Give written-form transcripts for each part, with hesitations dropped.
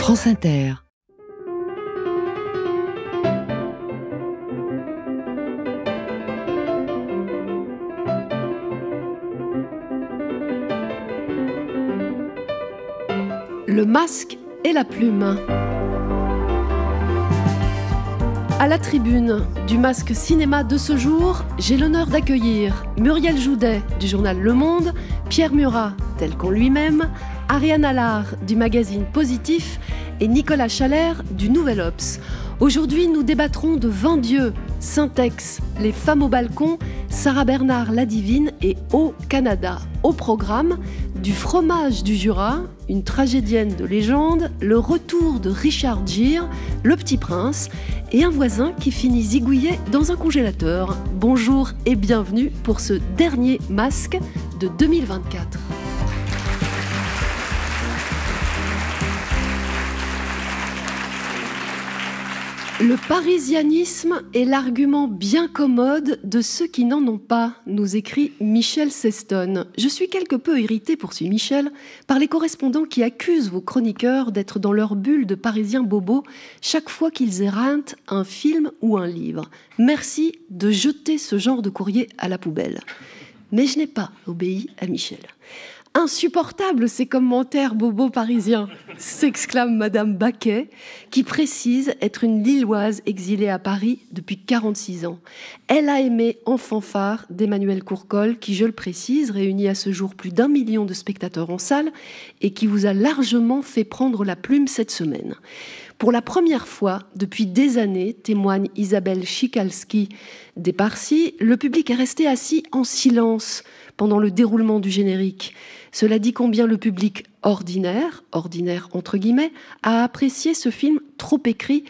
France Inter. Le masque et la plume. À la tribune du Masque Cinéma de ce jour, j'ai l'honneur d'accueillir Muriel Joudet du journal Le Monde, Pierre Murat, tel qu'en lui-même, Ariane Allard du magazine Positif et Nicolas Chalère du Nouvel Obs. Aujourd'hui, nous débattrons de 20 dieux, Syntex, Les femmes au balcon, Sarah Bernard la Divine et Au Canada. Au programme, du fromage du Jura, une tragédienne de légende, le retour de Richard Gere, Le Petit Prince et un voisin qui finit zigouillé dans un congélateur. Bonjour et bienvenue pour ce dernier masque de 2024. Le parisianisme est l'argument bien commode de ceux qui n'en ont pas, nous écrit Michel Seston. Je suis quelque peu irritée, poursuit Michel, par les correspondants qui accusent vos chroniqueurs d'être dans leur bulle de parisiens bobos chaque fois qu'ils éreintent un film ou un livre. Merci de jeter ce genre de courrier à la poubelle. Mais je n'ai pas obéi à Michel. Insupportables ces commentaires bobos parisiens, s'exclame Madame Baquet, qui précise être une Lilloise exilée à Paris depuis 46 ans. Elle a aimé En fanfare d'Emmanuel Courcol, qui, je le précise, réunit à ce jour plus d'1 million de spectateurs en salle et qui vous a largement fait prendre la plume cette semaine. Pour la première fois depuis des années, témoigne Isabelle Chikalski des Parsi, le public est resté assis en silence pendant le déroulement du générique. Cela dit combien le public ordinaire entre guillemets, a apprécié ce film trop écrit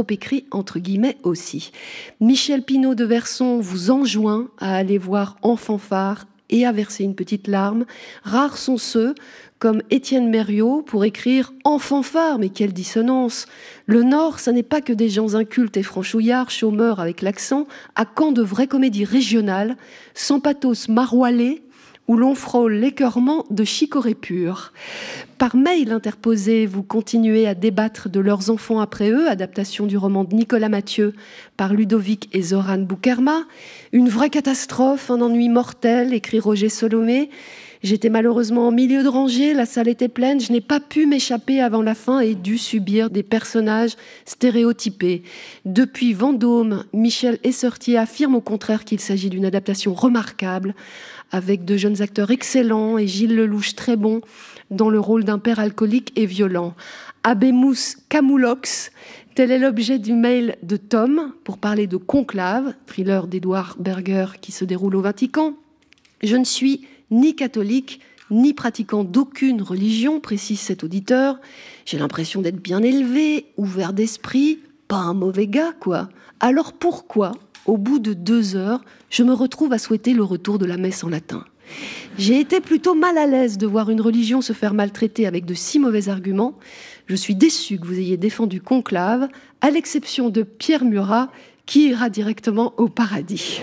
entre guillemets aussi. Michel Pinault de Verson vous enjoint à aller voir En fanfare et à verser une petite larme. Rares sont ceux, comme Étienne Merriot, pour écrire En fanfare, mais quelle dissonance! Le Nord, ça n'est pas que des gens incultes et franchouillards, chômeurs avec l'accent, à quand de vraies comédies régionales, sans pathos maroilé, où l'on frôle l'écœurement de chicorée pure. Par mail interposé, vous continuez à débattre de Leurs enfants après eux, adaptation du roman de Nicolas Mathieu par Ludovic et Zoran Boukerma. Une vraie catastrophe, un ennui mortel, écrit Roger Solomé. J'étais malheureusement en milieu de rangée, la salle était pleine, je n'ai pas pu m'échapper avant la fin et dû subir des personnages stéréotypés. Depuis Vendôme, Michel Essertier affirme au contraire qu'il s'agit d'une adaptation remarquable, avec de jeunes acteurs excellents et Gilles Lelouch très bon dans le rôle d'un père alcoolique et violent. Abemous Camoulox, tel est l'objet du mail de Tom pour parler de Conclave, thriller d'Edouard Berger qui se déroule au Vatican. Je ne suis ni catholique, ni pratiquant d'aucune religion, précise cet auditeur. J'ai l'impression d'être bien élevé, ouvert d'esprit, pas un mauvais gars, quoi. Alors pourquoi, au bout de 2 heures, je me retrouve à souhaiter le retour de la messe en latin ? J'ai été plutôt mal à l'aise de voir une religion se faire maltraiter avec de si mauvais arguments. Je suis déçue que vous ayez défendu Conclave, à l'exception de Pierre Murat, qui ira directement au paradis.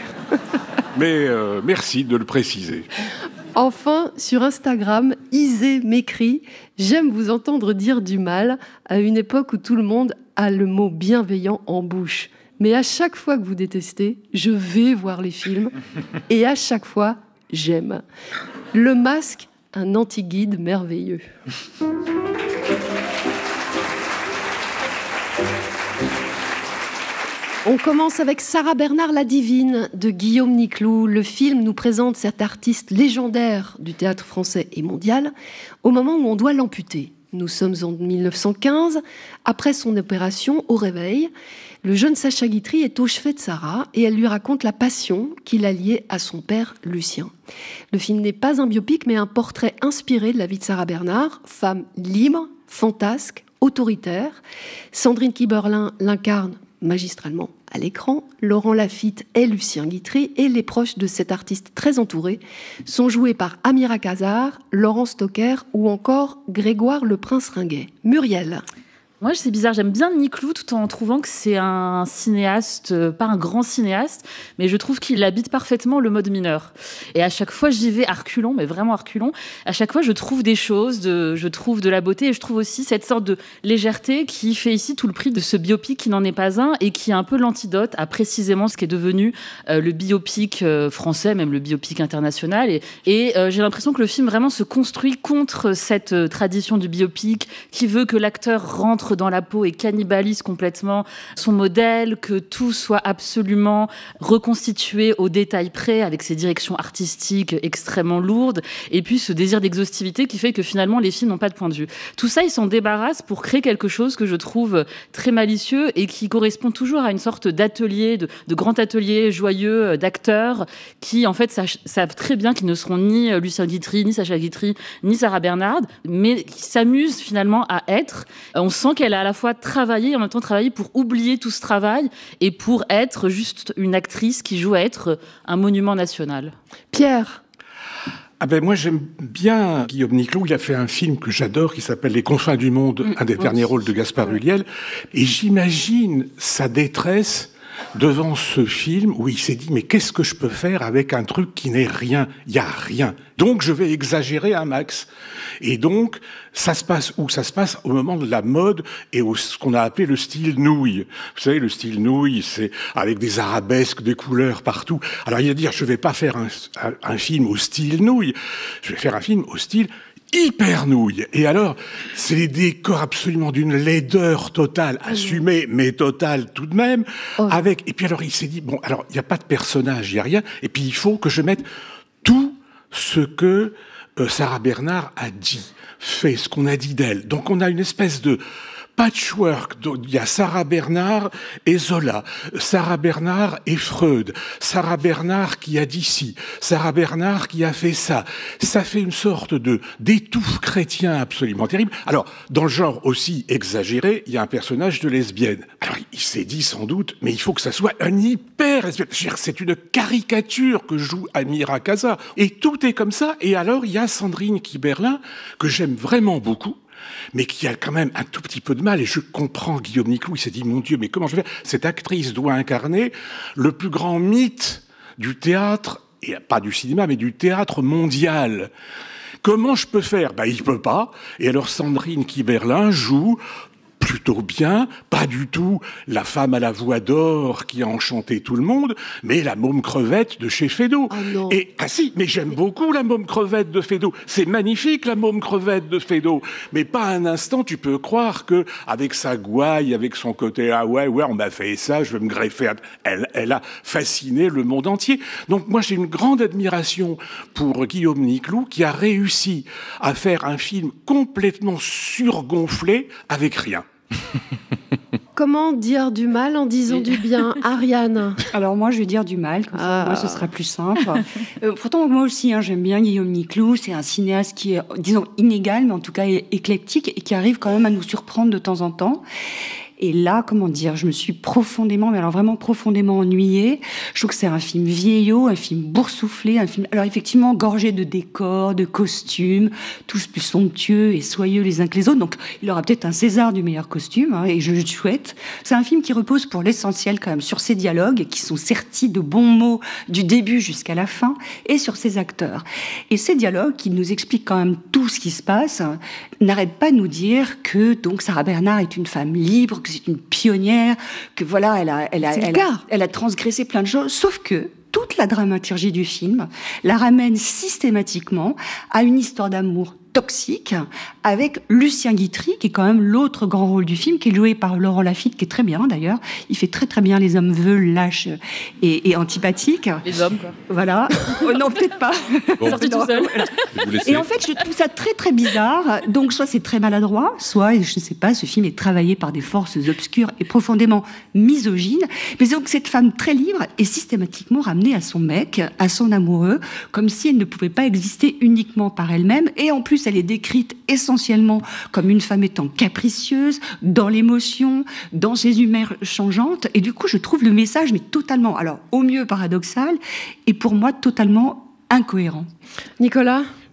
Mais merci de le préciser. Enfin, sur Instagram, Isée m'écrit « J'aime vous entendre dire du mal à une époque où tout le monde a le mot bienveillant en bouche. Mais à chaque fois que vous détestez, je vais voir les films et à chaque fois, j'aime. Le Masque, un anti-guide merveilleux. » On commence avec Sarah Bernard la Divine de Guillaume Niclou. Le film nous présente cet artiste légendaire du théâtre français et mondial au moment où on doit l'amputer. Nous sommes en 1915, après son opération au réveil. Le jeune Sacha Guitry est au chevet de Sarah et elle lui raconte la passion qui l'a liée à son père Lucien. Le film n'est pas un biopic mais un portrait inspiré de la vie de Sarah Bernard, femme libre, fantasque, autoritaire. Sandrine Kiberlin l'incarne magistralement à l'écran. Laurent Lafitte est Lucien Guitry et les proches de cet artiste très entouré sont joués par Amira Khazar, Laurent Stocker ou encore Grégoire le Prince Ringuet. Muriel. Moi, c'est bizarre, j'aime bien Niclou tout en trouvant que c'est un cinéaste, pas un grand cinéaste, mais je trouve qu'il habite parfaitement le mode mineur. Et à chaque fois, j'y vais à reculons, mais vraiment à reculons. À chaque fois, je trouve des choses, je trouve de la beauté, et je trouve aussi cette sorte de légèreté qui fait ici tout le prix de ce biopic qui n'en est pas un, et qui est un peu l'antidote à précisément ce qui est devenu le biopic français, même le biopic international. Et j'ai l'impression que le film vraiment se construit contre cette tradition du biopic qui veut que l'acteur rentre dans la peau et cannibalise complètement son modèle, que tout soit absolument reconstitué au détail près, avec ses directions artistiques extrêmement lourdes, et puis ce désir d'exhaustivité qui fait que finalement les films n'ont pas de point de vue. Tout ça, ils s'en débarrassent pour créer quelque chose que je trouve très malicieux et qui correspond toujours à une sorte d'atelier, de grand atelier joyeux d'acteurs qui, en fait, savent très bien qu'ils ne seront ni Lucien Guitry, ni Sacha Guitry, ni Sarah Bernhardt, mais qui s'amusent finalement à être. On sent qu'elle a à la fois travaillé et en même temps travaillé pour oublier tout ce travail et pour être juste une actrice qui joue à être un monument national. Pierre. Moi, j'aime bien Guillaume Niclou. Il a fait un film que j'adore qui s'appelle Les confins du monde, un des derniers rôles de Gaspard Ulliel. Et j'imagine sa détresse devant ce film où il s'est dit « Mais qu'est-ce que je peux faire avec un truc qui n'est rien ? Il n'y a rien. Donc, je vais exagérer un max. » Et donc, ça se passe où ? Ça se passe au moment de la mode et ce qu'on a appelé le style nouille. Vous savez, le style nouille, c'est avec des arabesques, des couleurs partout. Alors, il va dire « Je vais pas faire un film au style nouille. Je vais faire un film au style hyper nouille. » Et alors, c'est des décors absolument d'une laideur totale, assumée, mais totale tout de même, avec, et puis alors il s'est dit, bon, alors, il n'y a pas de personnage, il n'y a rien, et puis il faut que je mette tout ce que Sarah Bernhardt a dit, fait, ce qu'on a dit d'elle. Donc on a une espèce de patchwork. Il y a Sarah Bernhardt et Zola, Sarah Bernhardt et Freud, Sarah Bernhardt qui a dit ci, Sarah Bernhardt qui a fait ça. Ça fait une sorte d'étouffe chrétien absolument terrible. Alors, dans le genre aussi exagéré, il y a un personnage de lesbienne. Alors, il s'est dit sans doute, mais il faut que ça soit un hyper lesbienne. C'est une caricature que joue Amira Casa. Et tout est comme ça. Et alors, il y a Sandrine Kiberlin, que j'aime vraiment beaucoup, mais qui a quand même un tout petit peu de mal, et je comprends Guillaume Niclou, il s'est dit, mon Dieu, mais comment je vais faire ? Cette actrice doit incarner le plus grand mythe du théâtre, et pas du cinéma, mais du théâtre mondial. Comment je peux faire ? Il peut pas, et alors Sandrine Kiberlin joue plutôt bien, pas du tout la femme à la voix d'or qui a enchanté tout le monde, mais la môme crevette de chez Feydeau. Non. Et si, mais j'aime beaucoup la môme crevette de Feydeau. C'est magnifique la môme crevette de Feydeau. Mais pas un instant tu peux croire que avec sa gouaille, avec son côté ouais, on m'a fait ça, je vais me greffer. Elle a fasciné le monde entier. Donc moi j'ai une grande admiration pour Guillaume Niclou qui a réussi à faire un film complètement surgonflé avec rien. Comment dire du mal en disant du bien, Ariane? Alors moi, je vais dire du mal, comme ça, moi, ce sera plus simple. Pourtant, moi aussi, j'aime bien Guillaume Niclou. C'est un cinéaste qui est, disons, inégal, mais en tout cas éclectique, et qui arrive quand même à nous surprendre de temps en temps. Et là, comment dire, je me suis profondément, mais alors vraiment profondément ennuyée. Je trouve que c'est un film vieillot, un film boursouflé, un film, alors effectivement, gorgé de décors, de costumes, tous plus somptueux et soyeux les uns que les autres. Donc, il aura peut-être un César du meilleur costume, et je le souhaite. C'est un film qui repose pour l'essentiel quand même sur ses dialogues, qui sont sertis de bons mots du début jusqu'à la fin, et sur ses acteurs. Et ces dialogues, qui nous expliquent quand même tout ce qui se passe, n'arrêtent pas de nous dire que, donc, Sarah Bernhardt est une femme libre, que c'est une pionnière, que voilà, elle a transgressé plein de choses, sauf que toute la dramaturgie du film la ramène systématiquement à une histoire d'amour toxique avec Lucien Guitry, qui est quand même l'autre grand rôle du film, qui est joué par Laurent Lafitte, qui est très bien d'ailleurs. Il fait très très bien les hommes veuls, lâches et antipathiques. Les hommes, quoi. Voilà. Non, peut-être pas. Bon. Sorti tout seul. Voilà. Et en fait, je trouve ça très très bizarre. Donc, soit c'est très maladroit, soit, je ne sais pas, ce film est travaillé par des forces obscures et profondément misogynes. Mais donc, cette femme très libre est systématiquement ramenée à son mec, à son amoureux, comme si elle ne pouvait pas exister uniquement par elle-même. Et en plus, elle est décrite essentiellement comme une femme étant capricieuse, dans l'émotion, dans ses humeurs changeantes. Et du coup, je trouve le message, mais totalement, alors au mieux paradoxal, et pour moi totalement incohérent. Nicolas ?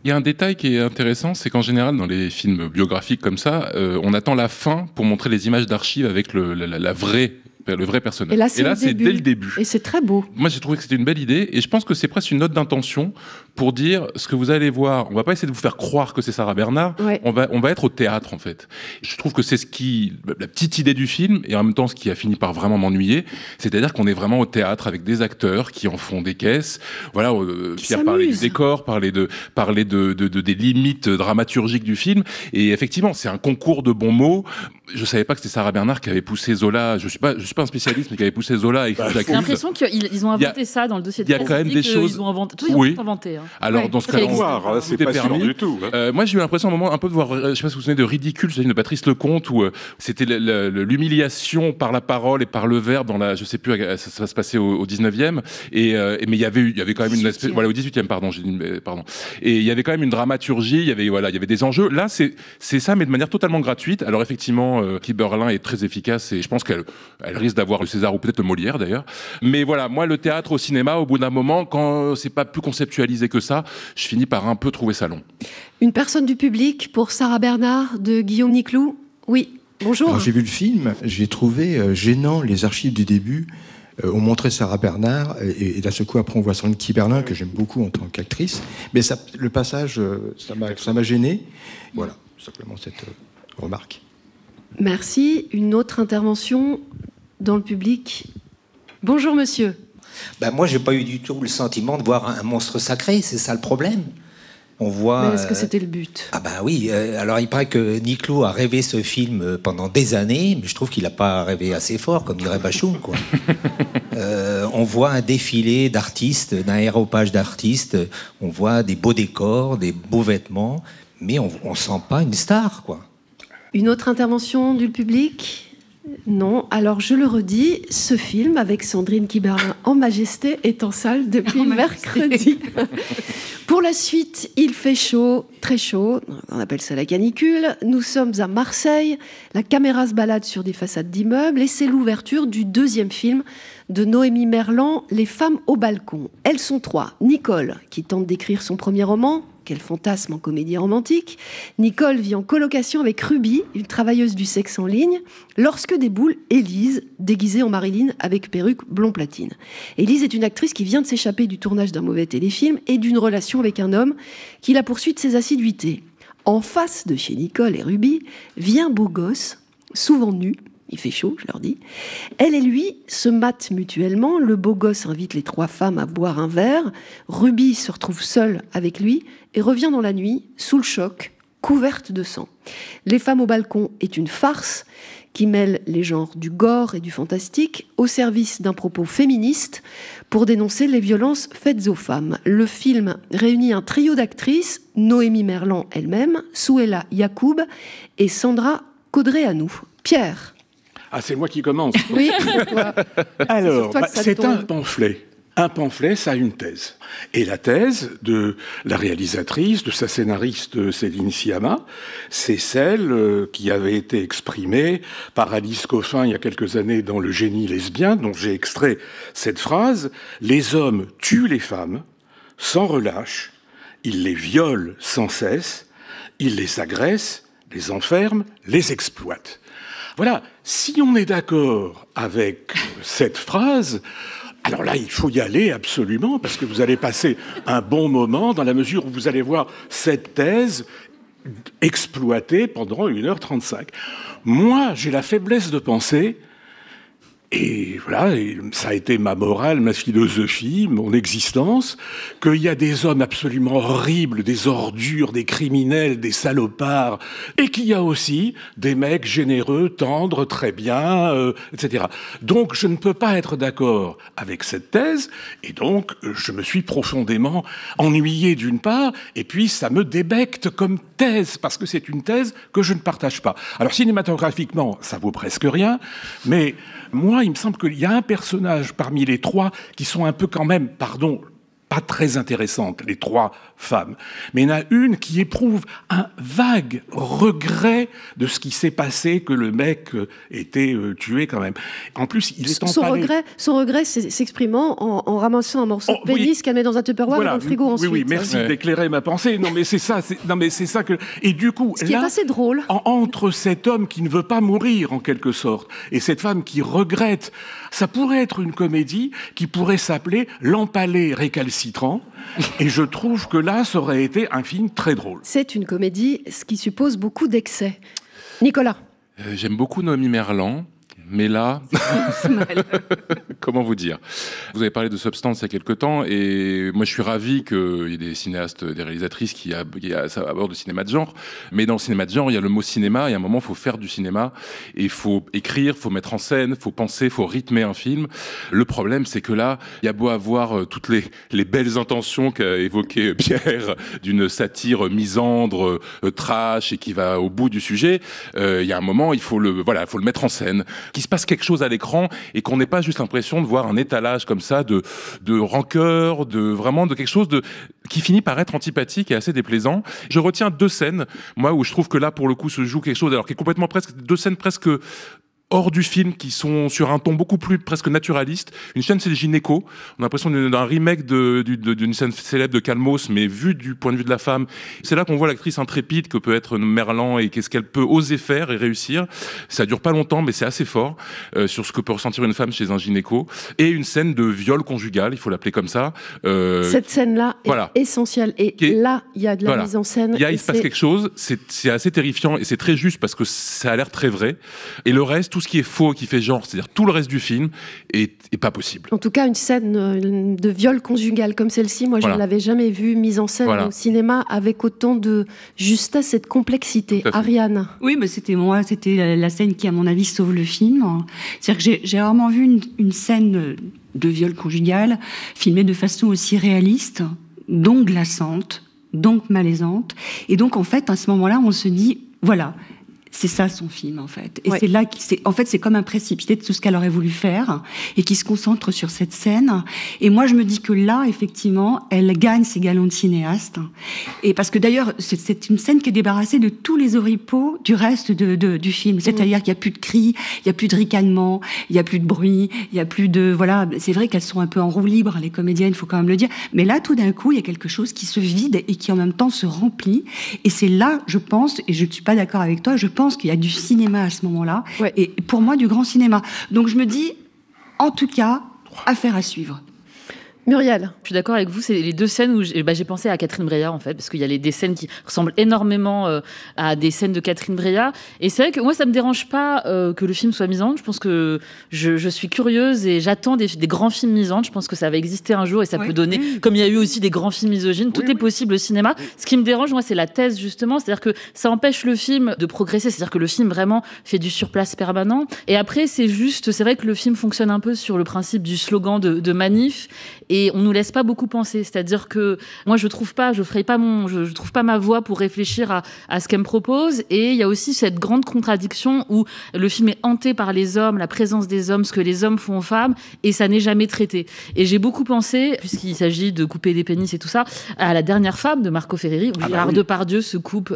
Il y a un détail qui est intéressant, c'est qu'en général, dans les films biographiques comme ça, on attend la fin pour montrer les images d'archives avec le vrai personnage. Et là, c'est dès le début. Et c'est très beau. Moi, j'ai trouvé que c'était une belle idée, et je pense que c'est presque une note d'intention pour dire ce que vous allez voir. On va pas essayer de vous faire croire que c'est Sarah Bernhardt. Ouais. On va être au théâtre, en fait. Je trouve que c'est la petite idée du film, et en même temps, ce qui a fini par vraiment m'ennuyer, c'est-à-dire qu'on est vraiment au théâtre avec des acteurs qui en font des caisses. Voilà, Pierre parlait du décor, parlait des limites dramaturgiques du film, et effectivement, c'est un concours de bons mots. Je savais pas que c'était Sarah Bernhardt qui avait poussé Zola. Je suis pas un spécialiste, mais qui avait poussé Zola à écrire J'accuse. J'ai l'impression qu'ils ont inventé ça dans le dossier de Il y a quand même des choses. Ils ont inventé. Tout, ils ont inventé. Alors, dans ce cas-là, c'est pas sûr du tout. Moi, j'ai eu l'impression à un moment un peu de voir, je sais pas si vous vous souvenez de Ridicule, c'est une de Patrice Lecomte, où c'était l'humiliation par la parole et par le verbe je sais plus, ça va se passer au 19e, mais il y avait quand même une espèce, voilà, au 18e, pardon. Et il y avait quand même une dramaturgie, il y avait des enjeux. Là, c'est ça, mais de manière totalement gratuite. Alors, effectivement, Kiberlin est très efficace, et je pense qu'elle risque d'avoir le César ou peut-être le Molière d'ailleurs. Mais voilà, moi, le théâtre au cinéma, au bout d'un moment, quand c'est pas plus conceptualisé que ça, je finis par un peu trouver ça long. Une personne du public pour Sarah Bernhardt de Guillaume Niclou. Oui, bonjour. Alors, j'ai vu le film, j'ai trouvé gênant les archives du début. On montrait Sarah Bernhardt et d'un seul coup après on voit Sandrine Kiberlin que j'aime beaucoup en tant qu'actrice. Mais le passage, ça m'a gêné. Voilà, simplement cette remarque. Merci. Une autre intervention dans le public. Bonjour monsieur. Moi, j'ai pas eu du tout le sentiment de voir un monstre sacré, c'est ça le problème. On voit. Mais est-ce que c'était le but ? Oui. Alors, il paraît que Niclou a rêvé ce film pendant des années, mais je trouve qu'il n'a pas rêvé assez fort, comme dirait Bachoum, quoi. On voit un défilé d'artistes, d'un aéropage d'artistes. On voit des beaux décors, des beaux vêtements, mais on sent pas une star, quoi. Une autre intervention du public ? Non. Alors, je le redis, ce film, avec Sandrine Kiberlin en majesté, est en salle depuis mercredi. Pour la suite, il fait chaud, très chaud. On appelle ça la canicule. Nous sommes à Marseille. La caméra se balade sur des façades d'immeubles et c'est l'ouverture du deuxième film de Noémie Merlan, Les femmes au balcon. Elles sont trois. Nicole, qui tente d'écrire son premier roman. Quel fantasme en comédie romantique. Nicole vit en colocation avec Ruby, une travailleuse du sexe en ligne, lorsque déboule Élise, déguisée en Marilyn avec perruque blond platine. Élise est une actrice qui vient de s'échapper du tournage d'un mauvais téléfilm et d'une relation avec un homme qui la poursuit de ses assiduités. En face de chez Nicole et Ruby vit un beau gosse, souvent nu. Il fait chaud, je leur dis. Elle et lui se matent mutuellement. Le beau gosse invite les trois femmes à boire un verre. Ruby se retrouve seule avec lui et revient dans la nuit, sous le choc, couverte de sang. Les femmes au balcon est une farce qui mêle les genres du gore et du fantastique au service d'un propos féministe pour dénoncer les violences faites aux femmes. Le film réunit un trio d'actrices, Noémie Merlan elle-même, Souela Yacoub et Sandra Caudray-Anou. Pierre. C'est moi qui commence. Oui. Alors, c'est un pamphlet. Un pamphlet, ça a une thèse. Et la thèse de la réalisatrice, de sa scénariste Céline Sciamma, c'est celle qui avait été exprimée par Alice Coffin il y a quelques années dans Le génie lesbien, dont j'ai extrait cette phrase « Les hommes tuent les femmes sans relâche, ils les violent sans cesse, ils les agressent, les enferment, les exploitent. » Voilà, si on est d'accord avec cette phrase, alors là, il faut y aller absolument, parce que vous allez passer un bon moment dans la mesure où vous allez voir cette thèse exploitée pendant 1h35. Moi, j'ai la faiblesse de penser, et voilà, ça a été ma morale, ma philosophie, mon existence, qu'il y a des hommes absolument horribles, des ordures, des criminels, des salopards, et qu'il y a aussi des mecs généreux, tendres, très bien, etc. Donc, je ne peux pas être d'accord avec cette thèse, et donc, je me suis profondément ennuyé d'une part, et puis ça me débecte comme thèse, parce que c'est une thèse que je ne partage pas. Alors, cinématographiquement, ça vaut presque rien, mais moi, il me semble qu'il y a un personnage parmi les trois qui sont un peu quand même, pardon pas très intéressantes, les 3 femmes. Mais il y en a une qui éprouve un vague regret de ce qui s'est passé, que le mec était tué quand même. En plus, il est empalé. Son regret s'exprimant en ramassant un morceau de pénis qu'elle met dans un Tupperware dans le frigo ensuite. Oui, merci d'éclairer ma pensée. Non, mais c'est ça. C'est ça que. Et du coup, ce qui est assez drôle. Entre cet homme qui ne veut pas mourir en quelque sorte et cette femme qui regrette, ça pourrait être une comédie qui pourrait s'appeler L'empalé récalcitrant. Et je trouve que là, ça aurait été un film très drôle. C'est une comédie, ce qui suppose beaucoup d'excès. Nicolas. J'aime beaucoup Noémie Merlan. Mais là, comment vous dire ? Vous avez parlé de Substance il y a quelque temps, et moi je suis ravi qu'il y ait des cinéastes, des réalisatrices qui abordent le cinéma de genre. Mais dans le cinéma de genre, il y a le mot cinéma, et à un moment, il faut faire du cinéma, et il faut écrire, il faut mettre en scène, il faut penser, il faut rythmer un film. Le problème, c'est que là, il y a beau avoir toutes les belles intentions qu'a évoquées Pierre, d'une satire misandre, trash, et qui va au bout du sujet, il y a un moment, il faut le mettre en scène. Qu'il se passe quelque chose à l'écran et qu'on n'ait pas juste l'impression de voir un étalage comme ça de rancœur, de quelque chose qui finit par être antipathique et assez déplaisant. Je retiens 2 scènes, moi, où je trouve que là, pour le coup, se joue quelque chose, alors qui est complètement 2 scènes presque hors du film, qui sont sur un ton beaucoup plus presque naturaliste. Une scène, c'est le gynéco. On a l'impression d'un remake d'une scène célèbre de Calmos, mais vu du point de vue de la femme. C'est là qu'on voit l'actrice intrépide que peut être Merlan et qu'est-ce qu'elle peut oser faire et réussir. Ça dure pas longtemps, mais c'est assez fort sur ce que peut ressentir une femme chez un gynéco. Et une scène de viol conjugal, il faut l'appeler comme ça. Cette scène-là est essentielle. Et là, il y a de la mise en scène. Il se passe quelque chose. C'est assez terrifiant et c'est très juste parce que ça a l'air très vrai. Et le reste, tout ce qui est faux, qui fait genre, c'est-à-dire tout le reste du film, est pas possible. En tout cas, une scène de viol conjugal comme celle-ci, moi, je ne l'avais jamais vue mise en scène au cinéma avec autant de justesse et de complexité. Ariane. Oui, mais c'était la scène qui, à mon avis, sauve le film. C'est-à-dire que j'ai rarement vu une scène de viol conjugal filmée de façon aussi réaliste, donc glaçante, donc malaisante. Et donc, en fait, à ce moment-là, on se dit, voilà, c'est ça son film, en fait. Et c'est là, c'est comme un précipité de tout ce qu'elle aurait voulu faire et qui se concentre sur cette scène. Et moi, je me dis que là, effectivement, elle gagne ses galons de cinéaste. Et parce que d'ailleurs, c'est une scène qui est débarrassée de tous les oripeaux du reste du film. C'est-à-dire qu'il n'y a plus de cris, il n'y a plus de ricanement, il n'y a plus de bruit, il n'y a plus de, voilà. C'est vrai qu'elles sont un peu en roue libre, les comédiennes, il faut quand même le dire. Mais là, tout d'un coup, il y a quelque chose qui se vide et qui en même temps se remplit. Et c'est là, je pense, et je ne suis pas d'accord avec toi, je pense qu'il y a du cinéma à ce moment-là, et pour moi du grand cinéma. Donc je me dis, en tout cas, affaire à suivre. Muriel. Je suis d'accord avec vous, c'est les 2 scènes où j'ai pensé à Catherine Breillat, en fait, parce qu'il y a des scènes qui ressemblent énormément à des scènes de Catherine Breillat. Et c'est vrai que moi, ça me dérange pas que le film soit misandre. Je pense que je suis curieuse et j'attends des grands films misandres. Je pense que ça va exister un jour et ça peut donner, comme il y a eu aussi des grands films misogynes, tout est possible au cinéma. Ce qui me dérange, moi, c'est la thèse, justement. C'est-à-dire que ça empêche le film de progresser. C'est-à-dire que le film, vraiment, fait du surplace permanent. Et après, c'est vrai que le film fonctionne un peu sur le principe du slogan de manif. Et on nous laisse pas beaucoup penser. C'est-à-dire que moi, je trouve pas ma voix pour réfléchir à ce qu'elle me propose. Et il y a aussi cette grande contradiction où le film est hanté par les hommes, la présence des hommes, ce que les hommes font aux femmes, et ça n'est jamais traité. Et j'ai beaucoup pensé, puisqu'il s'agit de couper des pénis et tout ça, à La dernière femme de Marco Ferreri, où Gérard Depardieu se coupe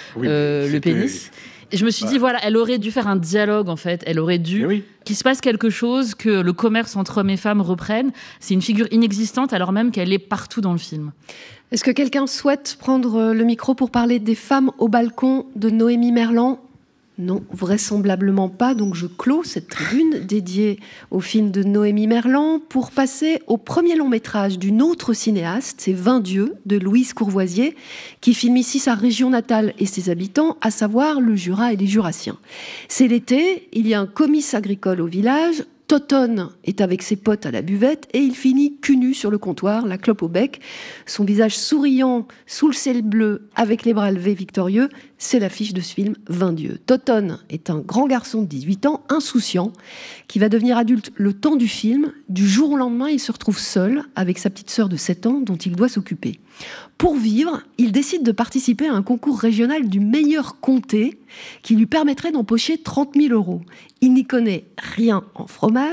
le pénis. Et je me suis dit, voilà, elle aurait dû faire un dialogue, en fait. Elle aurait dû qu'il se passe quelque chose, que le commerce entre hommes et femmes reprenne. C'est une figure inexistante, alors même qu'elle est partout dans le film. Est-ce que quelqu'un souhaite prendre le micro pour parler des femmes au balcon de Noémie Merlan ? Non, vraisemblablement pas. Donc je clôt cette tribune dédiée au film de Noémie Merlan pour passer au premier long métrage d'une autre cinéaste, c'est 20 dieux de Louise Courvoisier, qui filme ici sa région natale et ses habitants, à savoir le Jura et les Jurassiens. C'est l'été, il y a un comice agricole au village. Totonne est avec ses potes à la buvette et il finit cul nu sur le comptoir, la clope au bec. Son visage souriant sous le ciel bleu avec les bras levés victorieux, c'est l'affiche de ce film 20 dieux. Totonne est un grand garçon de 18 ans, insouciant, qui va devenir adulte le temps du film. Du jour au lendemain, il se retrouve seul avec sa petite sœur de 7 ans dont il doit s'occuper. Pour vivre, il décide de participer à un concours régional du meilleur comté qui lui permettrait d'empocher 30 000 €. Il n'y connaît rien en fromage,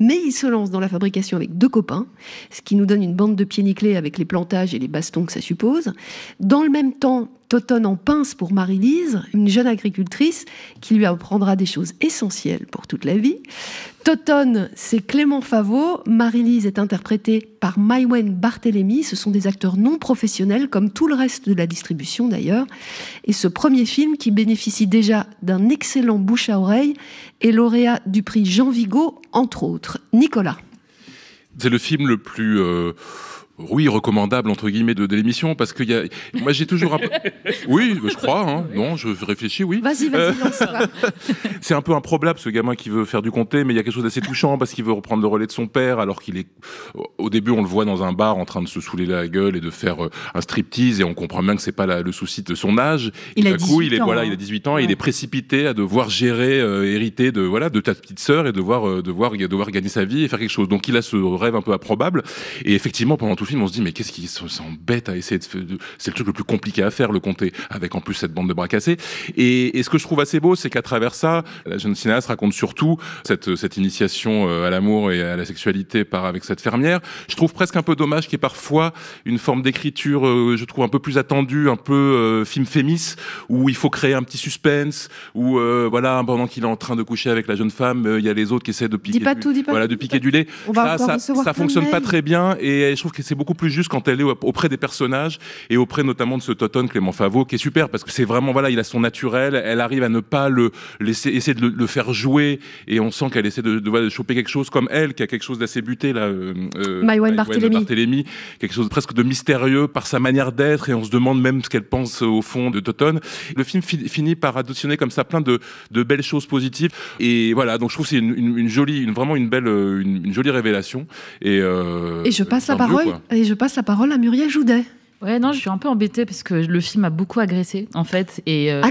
mais il se lance dans la fabrication avec 2 copains, ce qui nous donne une bande de pieds nickelés avec les plantages et les bastons que ça suppose. Dans le même temps, Totonne en pince pour Marie-Lise, une jeune agricultrice qui lui apprendra des choses essentielles pour toute la vie. Totonne, c'est Clément Favot. Marie-Lise est interprétée par Maïwenn Barthélémy. Ce sont des acteurs non professionnels, comme tout le reste de la distribution d'ailleurs. Et ce premier film, qui bénéficie déjà d'un excellent bouche à oreille, est lauréat du prix Jean Vigo, entre autres. Nicolas. C'est le film le plus... recommandable entre guillemets de l'émission, parce que moi j'ai toujours un peu... Oui, je crois, hein. Non, je réfléchis, oui. Vas-y, lance-toi. C'est un peu improbable, ce gamin qui veut faire du comté, mais il y a quelque chose d'assez touchant parce qu'il veut reprendre le relais de son père, alors qu'il est... Au début, on le voit dans un bar en train de se saouler la gueule et de faire un striptease, et on comprend bien que c'est pas le souci de son âge. Il a 18 ans, il a 18 ans, et il est précipité à devoir gérer, hériter de ta petite sœur, et devoir gagner sa vie et faire quelque chose. Donc il a ce rêve un peu improbable, et effectivement, pendant tout le film, on se dit, mais qu'est-ce qui s'embête à essayer c'est le truc le plus compliqué à faire, le comté, avec en plus cette bande de bras cassés. Et ce que je trouve assez beau, c'est qu'à travers ça, la jeune cinéaste raconte surtout cette initiation à l'amour et à la sexualité avec cette fermière. Je trouve presque un peu dommage qu'il y ait parfois une forme d'écriture, je trouve un peu plus attendue, un peu film Fémis, où il faut créer un petit suspense, où voilà, pendant qu'il est en train de coucher avec la jeune femme, il y a les autres qui essaient de piquer du lait. Ça fonctionne pas très bien, et je trouve que c'est beaucoup plus juste quand elle est auprès des personnages, et auprès notamment de ce Totonne Clément Favot, qui est super, parce que c'est vraiment, voilà, il a son naturel, elle arrive à ne pas le laisser, essayer de le faire jouer, et on sent qu'elle essaie de choper quelque chose, comme elle, qui a quelque chose d'assez buté, là, Maïwenn Barthélémy, quelque chose presque de mystérieux par sa manière d'être, et on se demande même ce qu'elle pense au fond de Totonne. Le film finit par additionner comme ça plein de belles choses positives, et voilà, donc je trouve que c'est une jolie révélation, et je passe la parole à Muriel Joudet. Ouais, non, je suis un peu embêtée parce que le film m'a beaucoup agressée, en fait. Agressée ?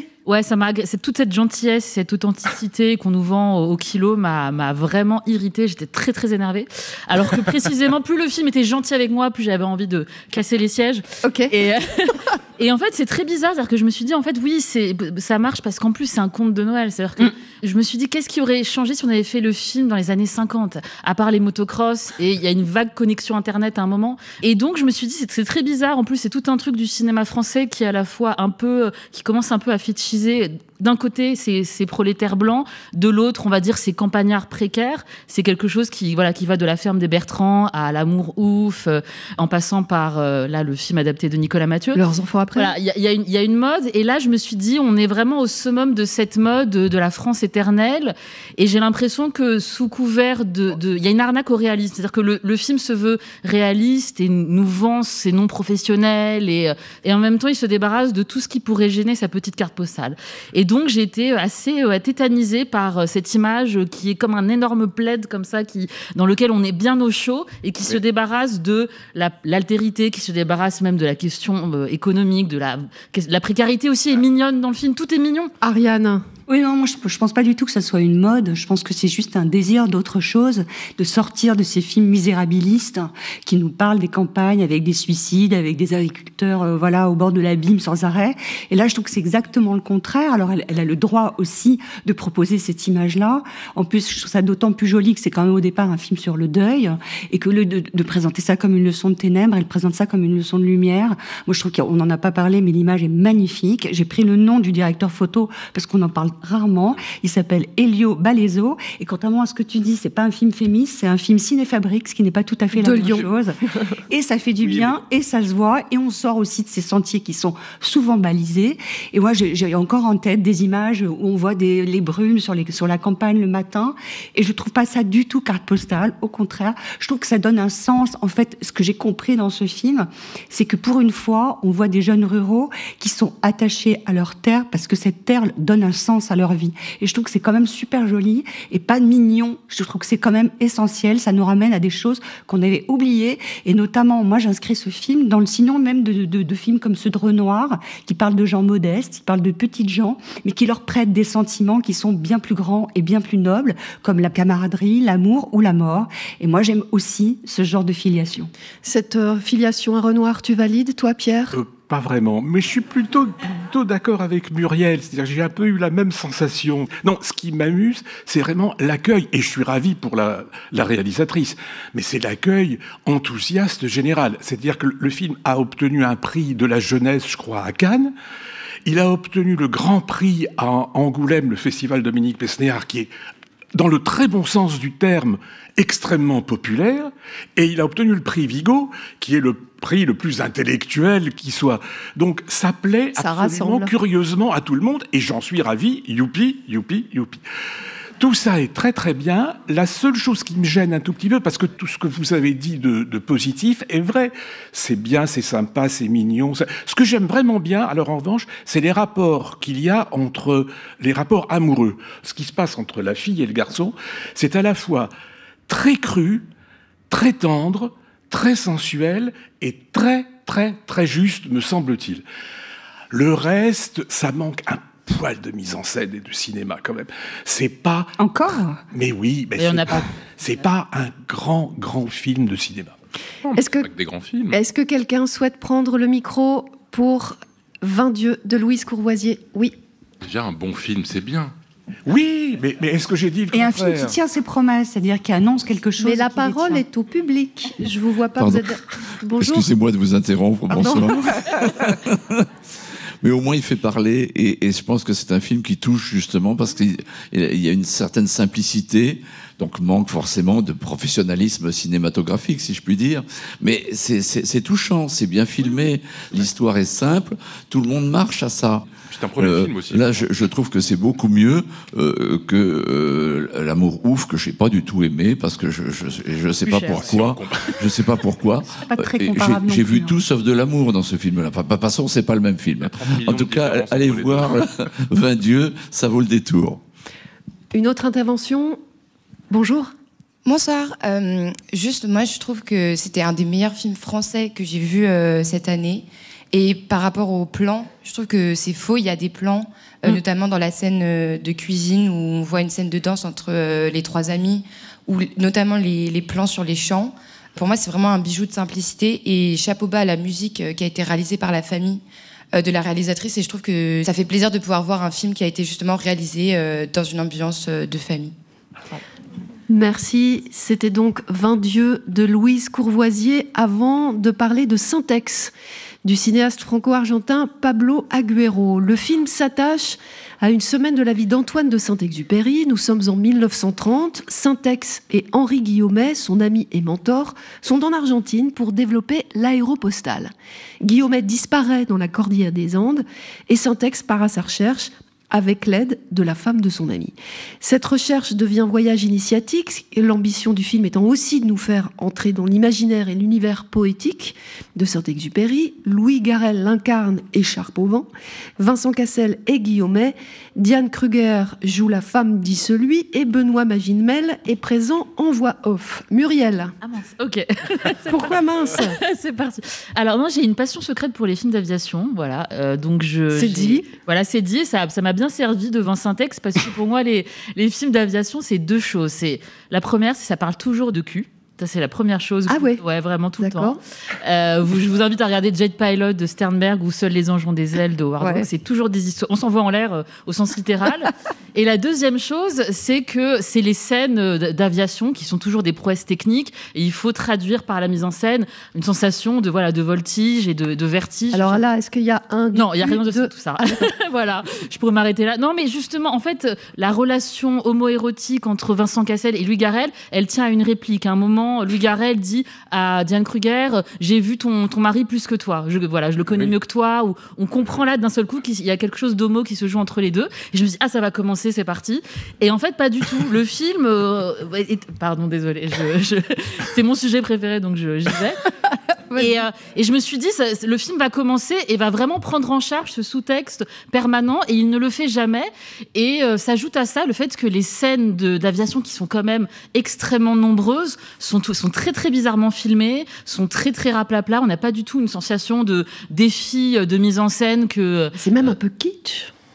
Ouais, c'est toute cette gentillesse, cette authenticité qu'on nous vend au kilo m'a vraiment irritée. J'étais très très énervée. Alors que précisément, plus le film était gentil avec moi, plus j'avais envie de casser les sièges. Ok. Et en fait, c'est très bizarre, c'est-à-dire que je me suis dit, en fait, oui, ça marche parce qu'en plus c'est un conte de Noël. C'est-à-dire que je me suis dit, qu'est-ce qui aurait changé si on avait fait le film dans les années 50, à part les motocross, et il y a une vague connexion internet à un moment. Et donc je me suis dit, c'est très bizarre. En plus, c'est tout un truc du cinéma français qui est à la fois qui commence un peu à fétichiser. D'un côté, c'est prolétaires blancs, de l'autre, on va dire, c'est campagnards précaires. C'est quelque chose qui va de la ferme des Bertrands à L'amour ouf, en passant par le film adapté de Nicolas Mathieu. Leurs enfants après. Voilà, il y a une mode, et là, je me suis dit, on est vraiment au summum de cette mode de la France éternelle, et j'ai l'impression que sous couvert il y a une arnaque au réalisme, c'est-à-dire que le film se veut réaliste et nous vend ses non professionnels, et en même temps, il se débarrasse de tout ce qui pourrait gêner sa petite carte postale. Et donc j'ai été assez tétanisée par cette image qui est comme un énorme plaid comme ça, dans lequel on est bien au chaud, et qui se débarrasse de l'altérité, qui se débarrasse même de la question économique, de la précarité aussi est mignonne dans le film, tout est mignon. Ariane. Oui, non, moi, je pense pas du tout que ça soit une mode. Je pense que c'est juste un désir d'autre chose, de sortir de ces films misérabilistes qui nous parlent des campagnes avec des suicides, avec des agriculteurs, au bord de l'abîme sans arrêt. Et là, je trouve que c'est exactement le contraire. Alors, elle a le droit aussi de proposer cette image-là. En plus, je trouve ça d'autant plus joli que c'est quand même au départ un film sur le deuil, et que de présenter ça comme une leçon de ténèbres, elle présente ça comme une leçon de lumière. Moi, je trouve qu'on n'en a pas parlé, mais l'image est magnifique. J'ai pris le nom du directeur photo parce qu'on en parle rarement. Il s'appelle Elio Balezo, et contrairement à ce que tu dis, c'est pas un film Fémis, c'est un film Cinéfabrique, ce qui n'est pas tout à fait la même chose. Et ça fait du bien, et ça se voit, et on sort aussi de ces sentiers qui sont souvent balisés. Et moi, j'ai encore en tête des images où on voit les brumes sur la campagne le matin, et je trouve pas ça du tout carte postale. Au contraire, je trouve que ça donne un sens. En fait, ce que j'ai compris dans ce film, c'est que pour une fois, on voit des jeunes ruraux qui sont attachés à leur terre, parce que cette terre donne un sens à leur vie. Et je trouve que c'est quand même super joli, et pas mignon. Je trouve que c'est quand même essentiel. Ça nous ramène à des choses qu'on avait oubliées. Et notamment, moi, j'inscris ce film dans le sillon même de films comme ceux de Renoir, qui parlent de gens modestes, qui parlent de petites gens, mais qui leur prêtent des sentiments qui sont bien plus grands et bien plus nobles, comme la camaraderie, l'amour ou la mort. Et moi, j'aime aussi ce genre de filiation. Cette filiation à Renoir, tu valides, toi, Pierre ? pas vraiment. Mais je suis plutôt d'accord avec Muriel. C'est-à-dire que j'ai un peu eu la même sensation. Non, ce qui m'amuse, c'est vraiment l'accueil. Et je suis ravi pour la réalisatrice. Mais c'est l'accueil enthousiaste général. C'est-à-dire que le film a obtenu un prix de la jeunesse, je crois, à Cannes. Il a obtenu le grand prix à Angoulême, le festival Dominique Besnéard, qui est, dans le très bon sens du terme, extrêmement populaire, et il a obtenu le prix Vigo, qui est le prix le plus intellectuel qui soit. Donc ça plaît absolument curieusement à tout le monde, et j'en suis ravi. Youpi, youpi, youpi. Tout ça est très très bien. La seule chose qui me gêne un tout petit peu, parce que tout ce que vous avez dit de positif est vrai. C'est bien, c'est sympa, c'est mignon. Ce que j'aime vraiment bien, alors en revanche, c'est les rapports qu'il y a entre les rapports amoureux. Ce qui se passe entre la fille et le garçon, c'est à la fois très cru, très tendre, très sensuel et très très très juste, me semble-t-il. Le reste, ça manque un poil de mise en scène et de cinéma quand même. C'est pas... Encore ? Mais oui, mais c'est pas un grand film de cinéma. Est-ce que, avec des grands films. Est-ce que quelqu'un souhaite prendre le micro pour 20 dieux de Louise Courvoisier ? Oui. Déjà, un bon film, c'est bien. Oui, mais est-ce que j'ai dit le contraire ? Et un film qui tient ses promesses, c'est-à-dire qui annonce quelque chose. Mais la parole est au public. Je vous vois pas. Pardon. Vous êtes... Bonjour. Excusez-moi de vous interrompre. Bonsoir. Mais au moins il fait parler, et je pense que c'est un film qui touche justement parce qu'il y a une certaine simplicité, donc manque forcément de professionnalisme cinématographique, si je puis dire. Mais c'est touchant, c'est bien filmé, l'histoire est simple, tout le monde marche à ça. C'est un premier film aussi. Là, je trouve que c'est beaucoup mieux que L'amour ouf, que j'ai pas du tout aimé, parce que je sais pas pourquoi. Je sais pas pourquoi. Pas très comparable J'ai non vu plus, tout sauf de l'amour dans ce film-là. De toute façon, c'est pas le même film. En tout cas, allez voir 20 dieux, ça vaut le détour. Une autre intervention. Bonjour. Bonsoir. Juste, moi, je trouve que c'était un des meilleurs films français que j'ai vu cette année. Et par rapport au plan, je trouve que c'est faux. Il y a des plans, notamment dans la scène de cuisine, où on voit une scène de danse entre les trois amis, ou notamment les plans sur les champs. Pour moi, c'est vraiment un bijou de simplicité. Et chapeau bas à la musique qui a été réalisée par la famille de la réalisatrice. Et je trouve que ça fait plaisir de pouvoir voir un film qui a été justement réalisé dans une ambiance de famille. Merci. C'était donc 20 dieux de Louise Courvoisier, avant de parler de Syntex, du cinéaste franco-argentin Pablo Agüero. Le film s'attache à une semaine de la vie d'Antoine de Saint-Exupéry. Nous sommes en 1930. Syntex et Henri Guillaumet, son ami et mentor, sont en Argentine pour développer l'aéropostale. Guillaumet disparaît dans la cordillère des Andes et Syntex part à sa recherche avec l'aide de la femme de son ami. Cette recherche devient voyage initiatique, et l'ambition du film étant aussi de nous faire entrer dans l'imaginaire et l'univers poétique de Saint-Exupéry. Louis Garrel l'incarne, écharpe au vent. Vincent Cassel et Guillaumet. Diane Kruger joue la femme dit celui, et Benoît Magimel est présent en voix off. Muriel. Ah mince, ok. Pourquoi mince ? C'est parti. Alors moi, j'ai une passion secrète pour les films d'aviation, voilà. Donc c'est dit. Voilà, c'est dit. Ça m'a bien servi devant Syntex, parce que pour moi, les films d'aviation, c'est deux choses. C'est la première, c'est ça parle toujours de cul. Ça, c'est la première chose. Ah ouais. Ouais, vraiment tout le temps. Je vous invite à regarder Jet Pilot de Sternberg ou Seuls les anges ont des ailes de Howard Hawks. C'est toujours des histoires. On s'envoie en l'air au sens littéral. Et la deuxième chose, c'est que c'est les scènes d'aviation qui sont toujours des prouesses techniques. Et il faut traduire par la mise en scène une sensation de voltige et de vertige. Alors là, est-ce qu'il y a un... Non, il n'y a rien de tout ça. Voilà, je pourrais m'arrêter là. Non, mais justement, en fait, la relation homo-érotique entre Vincent Cassel et Louis Garrel, elle tient à une réplique. À un moment, Louis Garrel dit à Diane Kruger, j'ai vu ton mari plus que toi. Je le connais mieux que toi. Ou on comprend là d'un seul coup qu'il y a quelque chose d'homo qui se joue entre les deux. Et je me dis, ça va commencer, c'est parti. Et en fait, pas du tout. Le film... Pardon, désolée. C'est mon sujet préféré, donc j'y vais. Et je me suis dit, le film va commencer et va vraiment prendre en charge ce sous-texte permanent, et il ne le fait jamais. Et s'ajoute à ça le fait que les scènes d'aviation, qui sont quand même extrêmement nombreuses, sont très très bizarrement filmées, sont très très raplapla. On n'a pas du tout une sensation de défi de mise en scène que... C'est même un peu kitsch.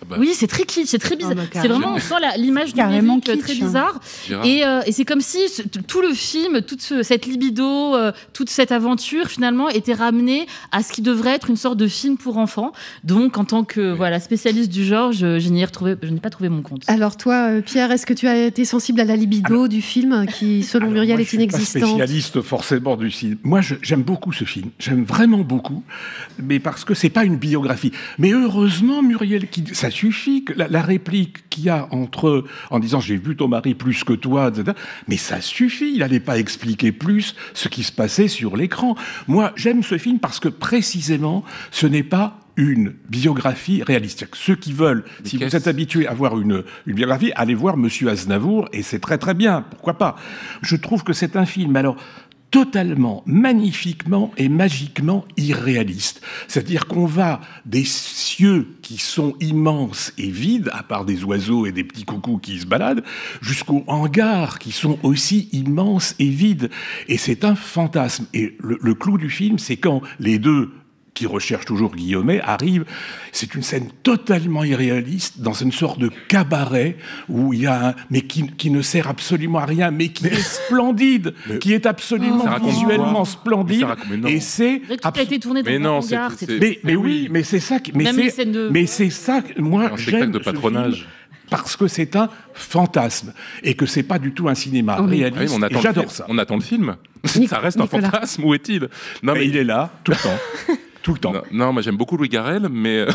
Oui, c'est très kitsch, c'est très bizarre. C'est vraiment, on sent l'image du Carrément lyrique kitsch, très bizarre. Et c'est comme si tout le film, toute cette libido, toute cette aventure, finalement, était ramenée à ce qui devrait être une sorte de film pour enfants. Donc, en tant que spécialiste du genre, je n'ai pas trouvé mon compte. Alors toi, Pierre, est-ce que tu as été sensible à la libido du film qui, selon Muriel, est inexistante? Je suis pas spécialiste forcément du film. Moi, j'aime beaucoup ce film. J'aime vraiment beaucoup, mais parce que c'est pas une biographie. Mais heureusement, Muriel, ça suffit que la réplique qu'il y a en disant j'ai vu ton mari plus que toi, etc. Mais ça suffit. Il n'allait pas expliquer plus ce qui se passait sur l'écran. Moi, j'aime ce film parce que précisément, ce n'est pas une biographie réaliste. Ceux qui veulent, si vous êtes habitués à voir une biographie, allez voir Monsieur Aznavour, et c'est très très bien, pourquoi pas. Je trouve que c'est un film, alors, totalement, magnifiquement et magiquement irréaliste. C'est-à-dire qu'on va des cieux qui sont immenses et vides, à part des oiseaux et des petits coucous qui se baladent, jusqu'aux hangars qui sont aussi immenses et vides. Et c'est un fantasme. Et le clou du film, c'est quand les deux qui recherche toujours Guillaumet, arrive. C'est une scène totalement irréaliste, dans une sorte de cabaret, où il y a mais qui ne sert absolument à rien, mais qui est splendide, qui est absolument visuellement splendide. Et c'est... Tout a été tourné dans un hangar. Mais oui, mais c'est ça... Mais c'est ça que moi, j'aime de patronage. Parce que c'est un fantasme et que c'est pas du tout un cinéma réaliste. Oui, j'adore ça. On attend le film. Ça reste un fantasme. Où est-il? Non, mais il est là tout le temps. Tout le temps. Non, moi j'aime beaucoup Louis Garrel, mais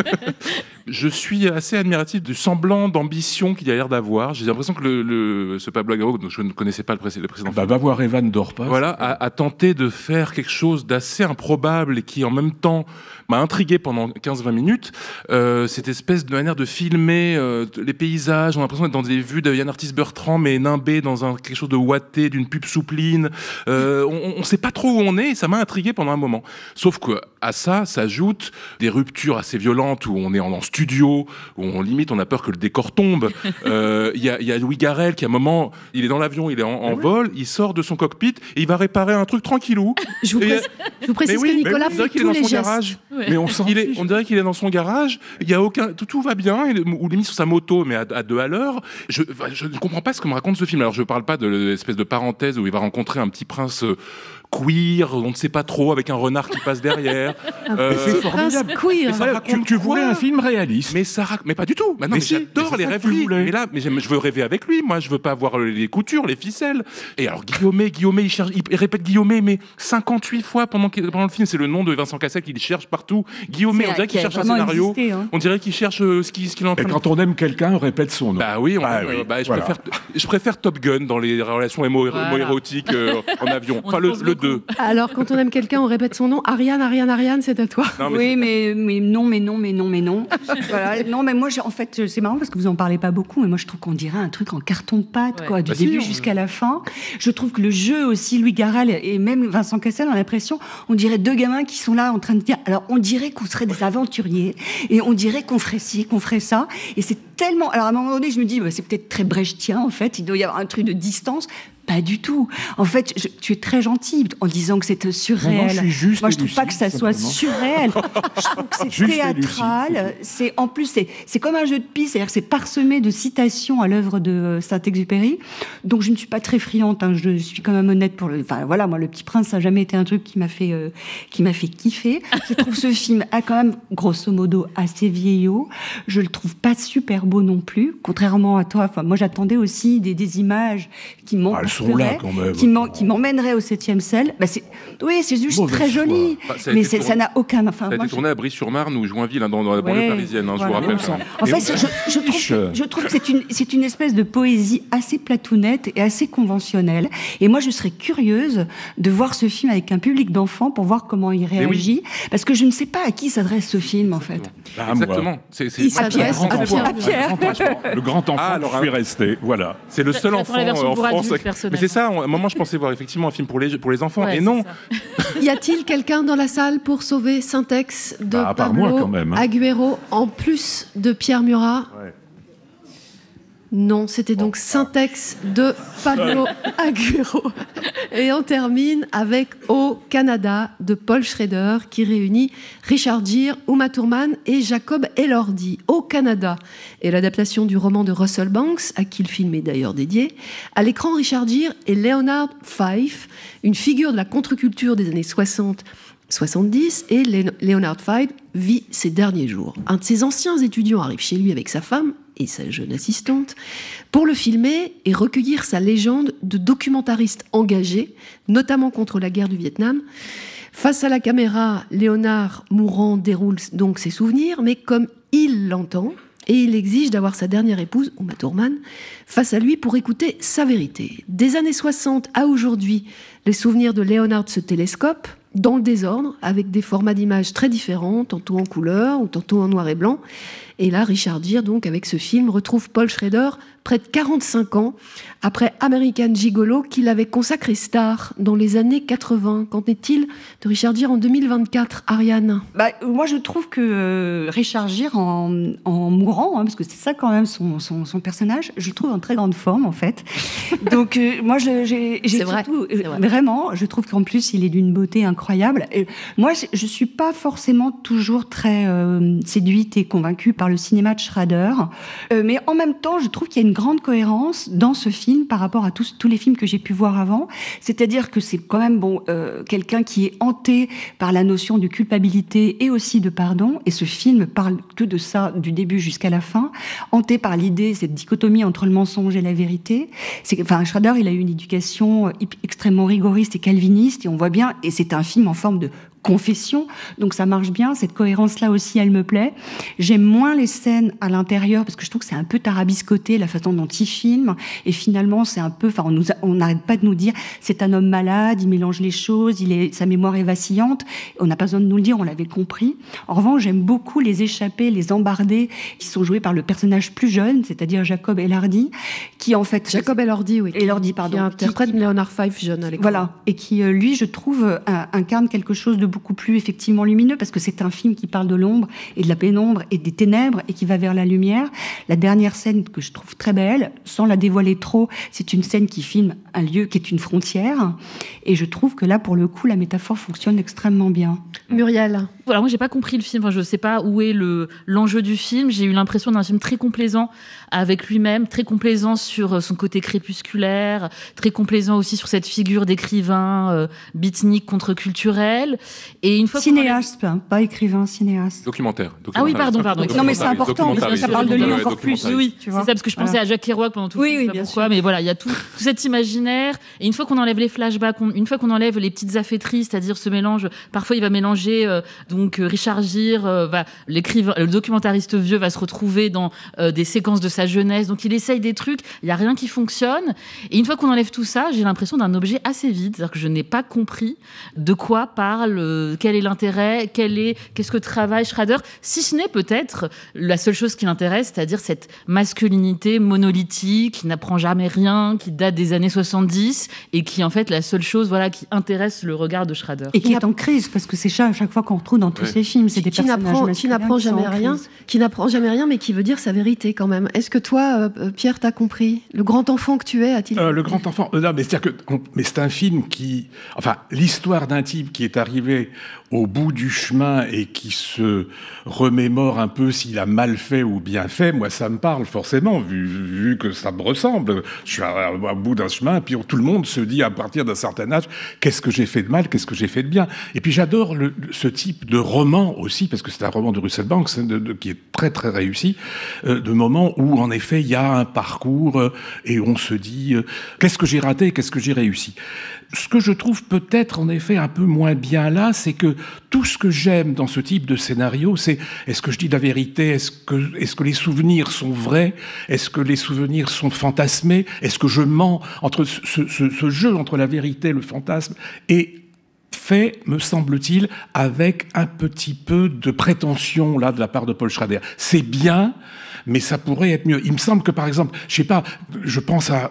je suis assez admiratif du semblant d'ambition qu'il a l'air d'avoir. J'ai l'impression que ce Pablo Agaro, dont je ne connaissais pas le précédent. Va voir Evan Dorpas. Voilà, a tenté de faire quelque chose d'assez improbable et qui en même temps m'a intrigué pendant 15-20 minutes. Cette espèce de manière de filmer les paysages. On a l'impression d'être dans des vues de Yann Arthus-Bertrand, mais nimbé dans quelque chose de ouaté, d'une pub soupline. On ne sait pas trop où on est et ça m'a intrigué pendant un moment. Sauf que à ça s'ajoutent des ruptures assez violentes où on est en studio, où on a peur que le décor tombe. Il y a Louis Garrel qui à un moment, il est dans l'avion, il est en vol, il sort de son cockpit et il va réparer un truc tranquillou. Je vous précise que Nicolas fait tous les gestes. Mais on dirait qu'il est dans son garage, il y a tout va bien, ou il est mis sur sa moto mais à 2 à l'heure. Je ne comprends pas ce que me raconte ce film. Alors je parle pas de l'espèce de parenthèse où il va rencontrer un petit prince queer, on ne sait pas trop, avec un renard qui passe derrière. C'est formidable. Queer. Tu voulais un film réaliste. Mais pas du tout. Mais j'adore les rêveries. Mais je veux rêver avec lui. Moi, je veux pas voir les coutures, les ficelles. Et alors Guillaumet, il répète Guillaumet, mais 58 fois pendant le film. C'est le nom de Vincent Cassel qu'il cherche partout. Guillaumet, on dirait qu'il cherche un scénario. On dirait qu'il cherche ce qu'il est en train de... Et quand on aime quelqu'un, on répète son nom. Bah oui, je préfère Top Gun dans les relations érotiques en avion. Enfin, le 2. Alors, quand on aime quelqu'un, on répète son nom. Ariane, c'est à toi. Non, mais non. Voilà. Non, mais moi, en fait, c'est marrant parce que vous en parlez pas beaucoup, mais moi, je trouve qu'on dirait un truc en carton-pâte, quoi, du début jusqu'à la fin. Je trouve que le jeu aussi, Louis Garrel et même Vincent Cassel, on a l'impression, on dirait 2 gamins qui sont là en train de dire, alors, on dirait qu'on serait des aventuriers et on dirait qu'on ferait ci, qu'on ferait ça. Et c'est tellement... Alors, à un moment donné, je me dis, c'est peut-être très brechtien, en fait. Il doit y avoir un truc de distance. Pas du tout. En fait, tu es très gentil en disant que c'est surréel. Moi, je trouve pas que ça soit surréel. Je trouve que c'est théâtral. C'est comme un jeu de piste, c'est-à-dire que c'est parsemé de citations à l'œuvre de Saint-Exupéry. Donc, je ne suis pas très friande. Je suis quand même honnête pour Enfin, voilà, moi, Le Petit Prince, ça n'a jamais été un truc qui m'a fait kiffer. Je trouve ce film a quand même, grosso modo, assez vieillot. Je le trouve pas super beau non plus, contrairement à toi. Enfin, moi, j'attendais aussi des images qui montrent qui m'emmènerait au 7e ciel. C'est juste très joli, mais ça n'a aucun... Ça a été tourné à Brie-sur-Marne ou Joinville, dans la banlieue parisienne, je vous rappelle. En fait, je trouve que c'est une espèce de poésie assez platounette et assez conventionnelle. Et moi, je serais curieuse de voir ce film avec un public d'enfants pour voir comment il réagit, parce que je ne sais pas à qui s'adresse ce film, en fait. Exactement. À Pierre. Le grand enfant, je suis resté. Voilà. C'est le seul enfant en France. Mais c'est ça, à un moment je pensais voir effectivement un film pour les enfants, et non. Y a-t-il quelqu'un dans la salle pour sauver Syntex de Pablo Agüero, en plus de Pierre Murat? Non, c'était donc Syntex de Pablo Agüero. Et on termine avec Au Canada de Paul Schrader qui réunit Richard Gere, Uma Thurman et Jacob Elordi. Au Canada est l'adaptation du roman de Russell Banks, à qui le film est d'ailleurs dédié. À l'écran, Richard Gere et Leonard Fife, une figure de la contre-culture des années 60-70, et Leonard Fife vit ses derniers jours. Un de ses anciens étudiants arrive chez lui avec sa femme et sa jeune assistante pour le filmer et recueillir sa légende de documentariste engagé, notamment contre la guerre du Vietnam. Face à la caméra, Léonard mourant déroule donc ses souvenirs, mais comme il l'entend, et il exige d'avoir sa dernière épouse, Uma Thurman, face à lui pour écouter sa vérité. Des années 60 à aujourd'hui, les souvenirs de Léonard se télescopent, dans le désordre, avec des formats d'images très différents, tantôt en couleur ou tantôt en noir et blanc. Et là, Richard Gere, donc, avec ce film, retrouve Paul Schrader près de 45 ans après American Gigolo, qu'il avait consacré star dans les années 80. Qu'en est-il de Richard Gere en 2024, Ariane ? Moi, je trouve que Richard Gere, en mourant, parce que c'est ça quand même son personnage, je le trouve en très grande forme, en fait. Donc, moi, j'ai c'est surtout... vrai. Vraiment, je trouve qu'en plus, il est d'une beauté incroyable. Et moi, je suis pas forcément toujours très séduite et convaincue par le cinéma de Schrader. Mais en même temps, je trouve qu'il y a une grande cohérence dans ce film par rapport à tous les films que j'ai pu voir avant. C'est-à-dire que c'est quand même quelqu'un qui est hanté par la notion de culpabilité et aussi de pardon. Et ce film parle que de ça du début jusqu'à la fin. Hanté par l'idée, cette dichotomie entre le mensonge et la vérité. Schrader, il a eu une éducation extrêmement rigoriste et calviniste, et on voit bien, et c'est un film en forme de confession, donc ça marche bien, cette cohérence-là aussi, elle me plaît. J'aime moins les scènes à l'intérieur, parce que je trouve que c'est un peu tarabiscoté, la façon dont il filme, et finalement, c'est un peu, on n'arrête pas de nous dire, c'est un homme malade, il mélange les choses, sa mémoire est vacillante, on n'a pas besoin de nous le dire, on l'avait compris. En revanche, j'aime beaucoup les échappés, les embardés, qui sont joués par le personnage plus jeune, c'est-à-dire Jacob Elordi, qui en fait... Jacob Elordi, oui. Elordi, pardon. Qui interprète Leonard Fife jeune à l'écran. Voilà, et qui, lui, je trouve, incarne quelque chose de beaucoup plus effectivement lumineux, parce que c'est un film qui parle de l'ombre et de la pénombre et des ténèbres et qui va vers la lumière. La dernière scène que je trouve très belle, sans la dévoiler trop, c'est une scène qui filme un lieu qui est une frontière, et je trouve que là, pour le coup, la métaphore fonctionne extrêmement bien. Muriel. Voilà, moi j'ai pas compris le film, enfin, je sais pas où est l'enjeu du film. J'ai eu l'impression d'un film très complaisant avec lui-même, très complaisant sur son côté crépusculaire, très complaisant aussi sur cette figure d'écrivain beatnik contre-culturel. Et une fois cinéaste, pas écrivain, cinéaste. Documentaire. Ah oui, pardon. Non, mais c'est important, parce que ça parle de lui encore plus. Oui, c'est ça, parce que je pensais à Jacques Kerouac pendant tout le film, je sais pas pourquoi, mais voilà, il y a tout cet imaginaire. Et une fois qu'on enlève les flashbacks, une fois qu'on enlève les petites affaîtries, c'est-à-dire ce mélange, parfois il va mélanger, donc Richard Gere, l'écrivain, le documentariste vieux va se retrouver dans des séquences de sa jeunesse, donc il essaye des trucs, il n'y a rien qui fonctionne. Et une fois qu'on enlève tout ça, j'ai l'impression d'un objet assez vide, c'est-à-dire que je n'ai pas compris de quoi parle, quel est l'intérêt, qu'est-ce que travaille Schrader, si ce n'est peut-être la seule chose qui l'intéresse, c'est-à-dire cette masculinité monolithique qui n'apprend jamais rien, qui date des années 70 et qui en fait la seule chose qui intéresse le regard de Schrader. Et qui est en crise, parce que c'est ça à chaque fois qu'on retrouve dans tous ces films, c'est des personnages qui n'apprend jamais rien, mais qui veut dire sa vérité quand même. Est-ce que toi, Pierre, t'as compris ? Le grand enfant que tu es, a-t-il... Le grand enfant, non, mais c'est-à-dire mais c'est un film qui, l'histoire d'un type qui est arrivé au bout du chemin et qui se remémore un peu s'il a mal fait ou bien fait, moi ça me parle forcément, vu que ça me ressemble. Je suis au bout d'un chemin, puis tout le monde se dit à partir d'un certain âge, qu'est-ce que j'ai fait de mal, qu'est-ce que j'ai fait de bien. Et puis j'adore ce type de roman aussi, parce que c'est un roman de Russell Banks qui est très très réussi, de moments où en effet il y a un parcours et on se dit qu'est-ce que j'ai raté, qu'est-ce que j'ai réussi. Ce que je trouve peut-être en effet un peu moins bien là, c'est que tout ce que j'aime dans ce type de scénario, c'est est-ce que je dis la vérité, est-ce que les souvenirs sont vrais, est-ce que les souvenirs sont fantasmés, est-ce que je mens, entre ce jeu entre la vérité et le fantasme, et fait, me semble-t-il, avec un petit peu de prétention là de la part de Paul Schrader. C'est bien, mais ça pourrait être mieux. Il me semble que par exemple, je pense à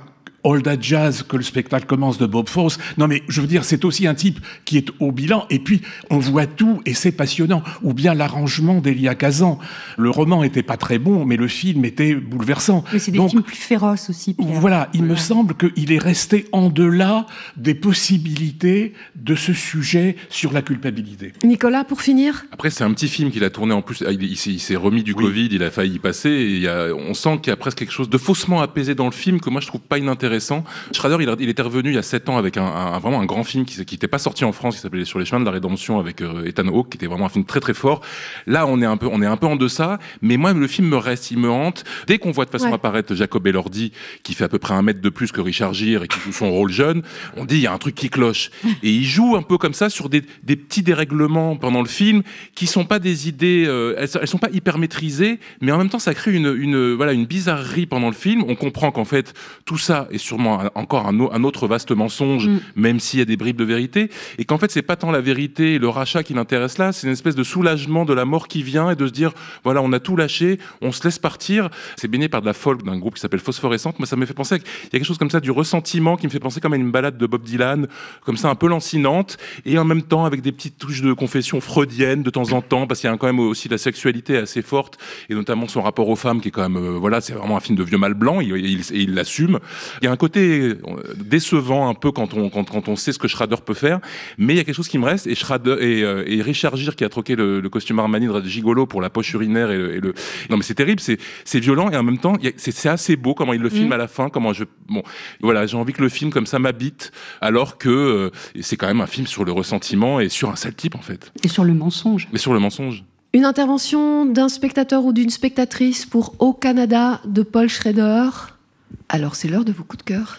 All That Jazz, que le spectacle commence de Bob Fosse. Non mais je veux dire, c'est aussi un type qui est au bilan, et puis on voit tout, et c'est passionnant. Ou bien l'arrangement d'Elia Kazan. Le roman était pas très bon, mais le film était bouleversant. Mais c'est des films plus féroces aussi, Pierre. Voilà, il me semble qu'il est resté en delà des possibilités de ce sujet sur la culpabilité. Nicolas, pour finir. Après, c'est un petit film qu'il a tourné en plus. Il s'est remis du Covid, il a failli y passer. Et on sent qu'il y a presque quelque chose de faussement apaisé dans le film que moi je trouve pas inintéressant. Schrader, il était revenu il y a 7 ans avec vraiment un grand film qui n'était pas sorti en France, qui s'appelait Sur les chemins de la rédemption avec Ethan Hawke, qui était vraiment un film très très fort. Là, on est un peu en deçà, mais moi le film me reste, il me hante. Dès qu'on voit de façon apparaître Jacob Elordi, qui fait à peu près 1 mètre de plus que Richard Gere et qui joue son rôle jeune, on dit il y a un truc qui cloche. Et il joue un peu comme ça sur des petits dérèglements pendant le film qui sont pas des idées, elles sont pas hyper maîtrisées, mais en même temps ça crée une bizarrerie pendant le film. On comprend qu'en fait tout ça est sûrement encore un autre vaste mensonge, même s'il y a des bribes de vérité, et qu'en fait c'est pas tant la vérité et le rachat qui l'intéresse là, c'est une espèce de soulagement de la mort qui vient et de se dire voilà, on a tout lâché, on se laisse partir. C'est baigné par de la folk d'un groupe qui s'appelle Phosphorescente. Moi ça me fait penser qu'il y a quelque chose comme ça du ressentiment qui me fait penser comme à une balade de Bob Dylan, comme ça un peu lancinante, et en même temps avec des petites touches de confession freudienne de temps en temps, parce qu'il y a quand même aussi la sexualité assez forte, et notamment son rapport aux femmes qui est quand même c'est vraiment un film de vieux mâle blanc, et il l'assume. Il y a un côté décevant un peu quand on sait ce que Schrader peut faire, mais il y a quelque chose qui me reste, et Schrader et Richard Gere qui a troqué le costume Armani de Gigolo pour la poche urinaire et le... Non mais c'est terrible, c'est violent, et en même temps c'est assez beau comment il le filme à la fin, j'ai envie que le film comme ça m'habite, alors que c'est quand même un film sur le ressentiment et sur un sale type en fait. Et sur le mensonge. Une intervention d'un spectateur ou d'une spectatrice pour Au Canada de Paul Schrader. Alors c'est l'heure de vos coups de cœur.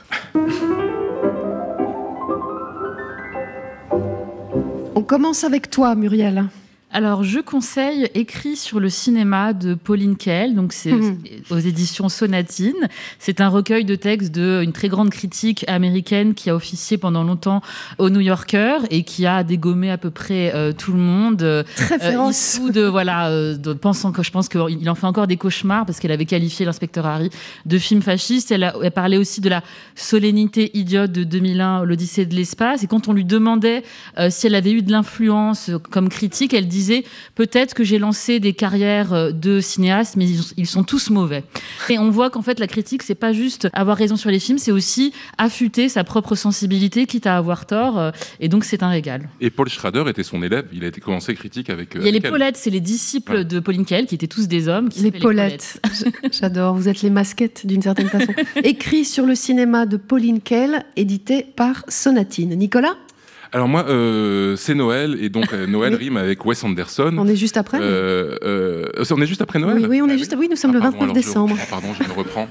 On commence avec toi, Muriel. Alors, je conseille Écrit sur le cinéma de Pauline Kael, donc c'est aux éditions Sonatine. C'est un recueil de textes d'une très grande critique américaine qui a officié pendant longtemps au New Yorker et qui a dégommé à peu près tout le monde. Très féroce. Pensant que je pense qu'il en fait encore des cauchemars parce qu'elle avait qualifié l'inspecteur Harry de film fasciste. Elle parlait aussi de la solennité idiote de 2001, l'Odyssée de l'espace. Et quand on lui demandait si elle avait eu de l'influence comme critique, elle disait peut-être que j'ai lancé des carrières de cinéastes, mais ils sont tous mauvais. Et on voit qu'en fait la critique, c'est pas juste avoir raison sur les films, c'est aussi affûter sa propre sensibilité, quitte à avoir tort. Et donc c'est un régal. Et Paul Schrader était son élève. Il a été commencé critique avec. Il y a les Paulettes, c'est les disciples de Pauline Kael qui étaient tous des hommes. Les Paulettes. J'adore. Vous êtes les masquettes d'une certaine façon. Écrit sur le cinéma de Pauline Kael, édité par Sonatine. Nicolas ? Alors moi, c'est Noël, et donc Noël rime avec Wes Anderson. On est juste après. On est juste après Noël. Oui, on est juste. Oui, nous sommes le 29 décembre. Je me reprends.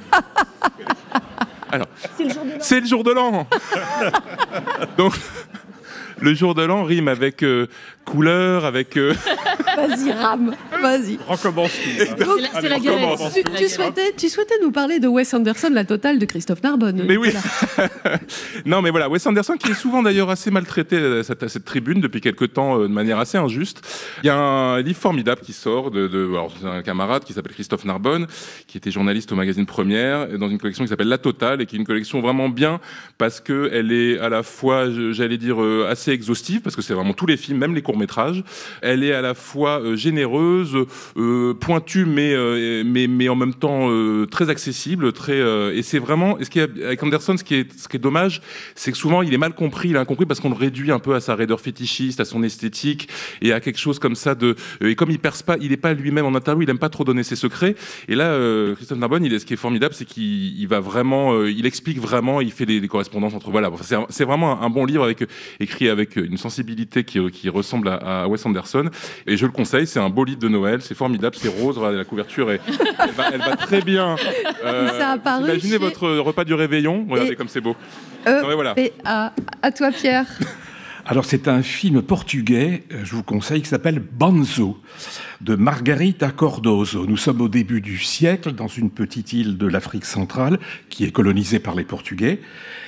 Alors, c'est le jour de l'an. Donc, le jour de l'an rime avec couleur, avec... Vas-y, rame, vas-y. Recommence tout. C'est la galette. Tu souhaitais nous parler de Wes Anderson, la totale de Christophe Narbonne. Mais oui. Non, mais voilà, Wes Anderson qui est souvent d'ailleurs assez maltraité à cette tribune depuis quelque temps de manière assez injuste. Il y a un livre formidable qui sort alors, c'est un camarade qui s'appelle Christophe Narbonne, qui était journaliste au magazine Première, dans une collection qui s'appelle La Totale, et qui est une collection vraiment bien parce qu'elle est à la fois, j'allais dire, assez exhaustive, parce que c'est vraiment tous les films, même les courts-métrages. Elle est à la fois généreuse, pointue, mais en même temps très accessible, et c'est vraiment, avec Anderson, ce qui est dommage, c'est que souvent il est mal compris, il est incompris parce qu'on le réduit un peu à sa raideur fétichiste, à son esthétique, et à quelque chose comme ça et comme il perce pas, il est pas lui-même en interview, il aime pas trop donner ses secrets, et là Christophe Narbonne, ce qui est formidable, c'est qu'il va vraiment, il explique vraiment, il fait des correspondances entre, voilà, c'est vraiment un bon livre écrit avec une sensibilité qui ressemble à Wes Anderson, et je le conseille, c'est un beau livre de Noël, c'est formidable, c'est rose, la couverture elle va très bien. Imaginez votre repas du réveillon, regardez comme c'est beau. Voilà. À toi, Pierre. Alors c'est un film portugais, je vous conseille, qui s'appelle Banzo, de Margarita Cardoso. Nous sommes au début du siècle, dans une petite île de l'Afrique centrale, qui est colonisée par les Portugais.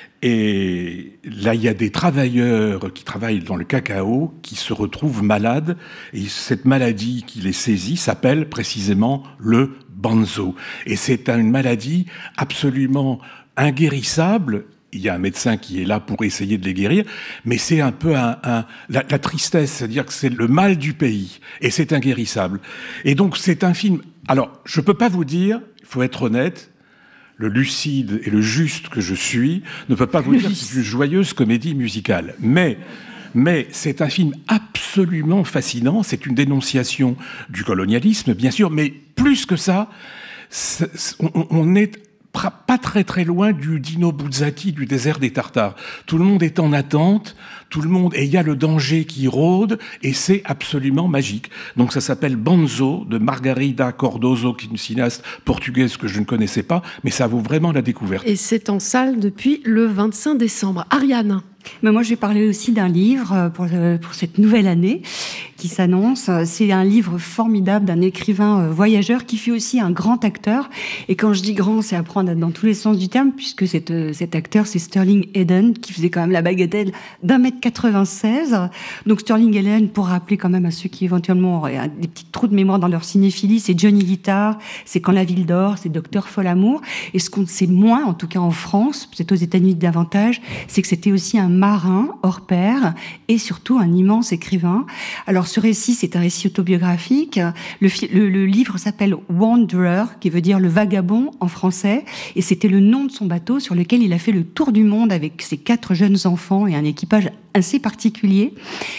Et là, il y a des travailleurs qui travaillent dans le cacao qui se retrouvent malades. Et cette maladie qui les saisit s'appelle précisément le banzo. Et c'est une maladie absolument inguérissables. Il y a un médecin qui est là pour essayer de les guérir, mais c'est un peu la tristesse, c'est-à-dire que c'est le mal du pays, et c'est inguérissable. Et donc c'est un film... Alors, je peux pas vous dire, il faut être honnête, le lucide et le juste que je suis ne peut pas vous dire que c'est une joyeuse comédie musicale. Mais c'est un film absolument fascinant, c'est une dénonciation du colonialisme, bien sûr, mais plus que ça, on est pas très très loin du Dino Buzzati du désert des Tartares. Tout le monde est en attente, et il y a le danger qui rôde, et c'est absolument magique. Donc ça s'appelle Banzo, de Margarida Cardoso, qui est une cinéaste portugaise que je ne connaissais pas, mais ça vaut vraiment la découverte. Et c'est en salle depuis le 25 décembre. Ariane. Mais moi, je vais parler aussi d'un livre pour cette nouvelle année qui s'annonce. C'est un livre formidable d'un écrivain voyageur qui fut aussi un grand acteur. Et quand je dis grand, c'est à prendre dans tous les sens du terme, puisque cet acteur, c'est Sterling Hayden, qui faisait quand même la bagatelle d'1m96. Donc Sterling Hayden, pour rappeler quand même à ceux qui éventuellement auraient des petits trous de mémoire dans leur cinéphilie, c'est Johnny Guitar, c'est Quand la ville dort, c'est Docteur Folamour. Et ce qu'on sait moins, en tout cas en France, peut-être aux États-Unis davantage, c'est que c'était aussi un marin hors pair et surtout un immense écrivain. Alors ce récit, c'est un récit autobiographique. Le livre s'appelle Wanderer, qui veut dire le vagabond en français, et c'était le nom de son bateau sur lequel il a fait le tour du monde avec ses 4 jeunes enfants et un équipage assez particulier.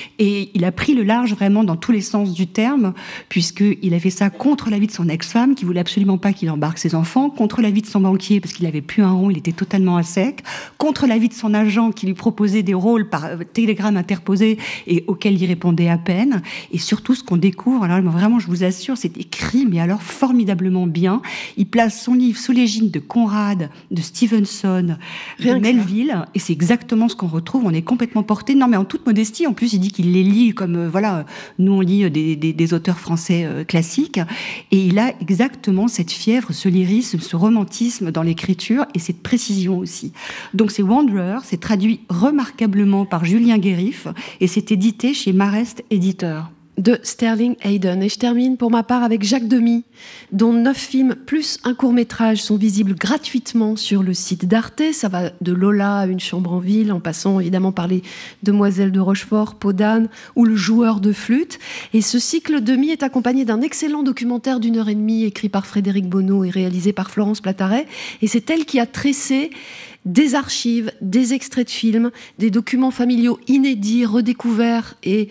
Et il a pris le large vraiment dans tous les sens du terme, puisqu'il a fait ça contre l'avis de son ex-femme, qui voulait absolument pas qu'il embarque ses enfants, contre l'avis de son banquier, parce qu'il avait plus un rond, il était totalement à sec, contre l'avis de son agent, qui lui proposait des rôles par télégramme interposé et auxquels il répondait à peine. Et surtout, ce qu'on découvre, alors vraiment, je vous assure, c'est écrit, mais alors formidablement bien. Il place son livre sous l'égide de Conrad, de Stevenson, de Melville, et c'est exactement ce qu'on retrouve. On est complètement porté. Non, mais en toute modestie, en plus, il dit qu'il les lit comme, voilà, nous on lit des auteurs français classiques, et il a exactement cette fièvre, ce lyrisme, ce romantisme dans l'écriture, et cette précision aussi. Donc c'est Wanderer, c'est traduit remarquablement par Julien Guérif, et c'est édité chez Marest Éditeur. De Sterling Hayden. Et je termine pour ma part avec Jacques Demy, dont 9 films plus un court-métrage sont visibles gratuitement sur le site d'Arte. Ça va de Lola à Une chambre en ville, en passant évidemment par les Demoiselles de Rochefort, Peau d'âne ou Le joueur de flûte. Et ce cycle Demy est accompagné d'un excellent documentaire d'1h30 écrit par Frédéric Bonneau et réalisé par Florence Plataret. Et c'est elle qui a tressé des archives, des extraits de films, des documents familiaux inédits, redécouverts et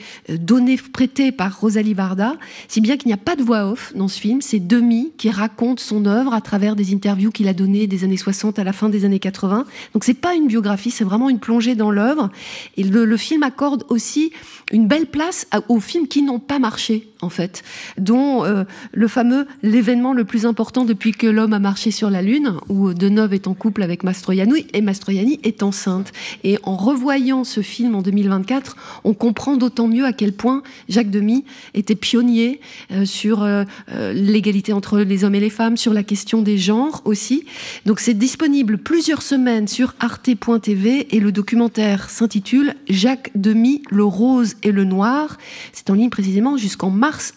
prêtés par Rosalie Varda, si bien qu'il n'y a pas de voix off dans ce film. C'est Demy qui raconte son œuvre à travers des interviews qu'il a données des années 60 à la fin des années 80. Donc c'est pas une biographie, c'est vraiment une plongée dans l'œuvre. Et le film accorde aussi une belle place aux films qui n'ont pas marché, en fait, dont le fameux « L'événement le plus important depuis que l'homme a marché sur la Lune », où Deneuve est en couple avec Mastroianni et Mastroianni est enceinte. Et en revoyant ce film en 2024, on comprend d'autant mieux à quel point Jacques Demy était pionnier sur l'égalité entre les hommes et les femmes, sur la question des genres aussi. Donc c'est disponible plusieurs semaines sur arte.tv et le documentaire s'intitule « Jacques Demy, le rose et le noir ». C'est en ligne précisément jusqu'en mars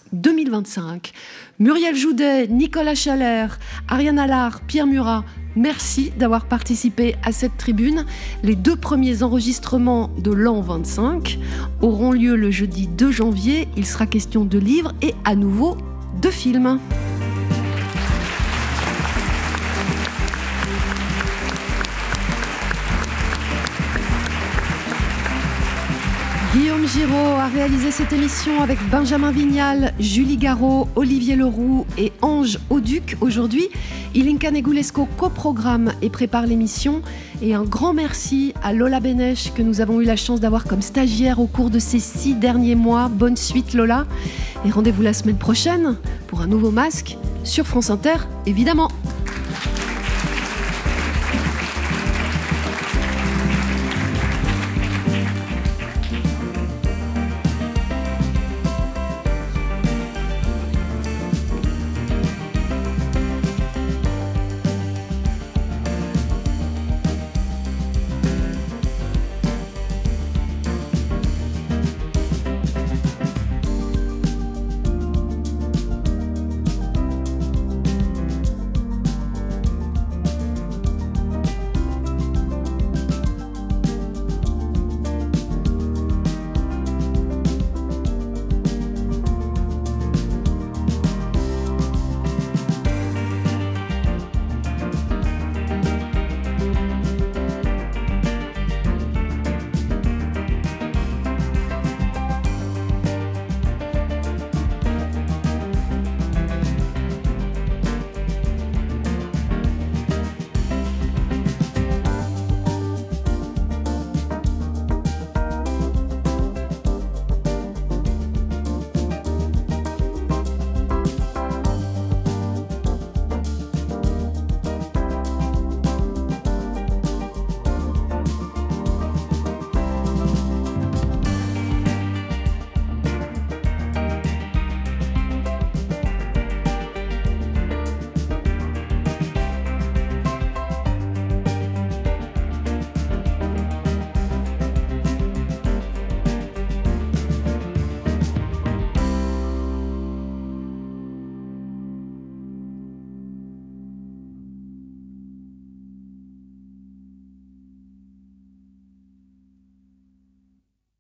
2025. Muriel Joudet, Nicolas Chalère, Ariane Allard, Pierre Murat, merci d'avoir participé à cette tribune. Les 2 premiers enregistrements de l'an 25 auront lieu le jeudi 2 janvier. Il sera question de livres et à nouveau de films. Guillaume Giraud a réalisé cette émission avec Benjamin Vignal, Julie Garot, Olivier Leroux et Ange Auduc. Aujourd'hui, Ilinka Negulesco coprogramme et prépare l'émission. Et un grand merci à Lola Bénèche que nous avons eu la chance d'avoir comme stagiaire au cours de ces 6 derniers mois. Bonne suite Lola. Et rendez-vous la semaine prochaine pour un nouveau masque sur France Inter, évidemment.